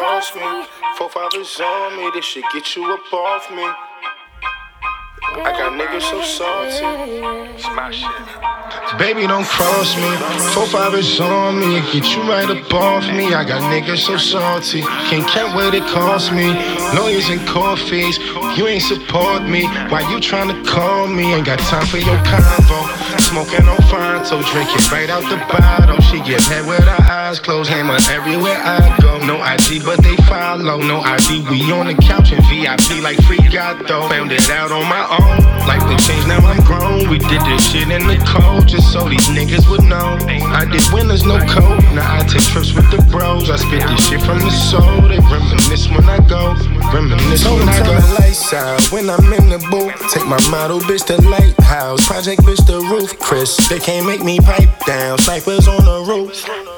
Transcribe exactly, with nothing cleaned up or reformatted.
cross me. Four five is on me, this shit get you up off me. I got niggas so salty. It's my shit. Baby, don't cross me. Four five is on me, it get you right up off me. I got niggas so salty. Can't count what it cost me. Lawyers and court fees, you ain't support me. Why you tryna call me? Ain't got time for your convo. Smoking on Fonto, drinking right out the bottle. She get head with her eyes closed, hammer everywhere I go. No I G, but they follow. No I D, we on the couch in V I P like free gato. Found it out on my own. Life done changed, now I'm grown. We did this shit in the cold, just so these niggas would know. I did winners, no code. Now I take trips with the bros. I spit this shit from the soul. They reminisce when I go. Reminisce when I go. Lights out when I'm in the booth. Take my model bitch to Lighthouse. Project bitch the roof. Chris, they can't make me pipe down. Snipers on the roof.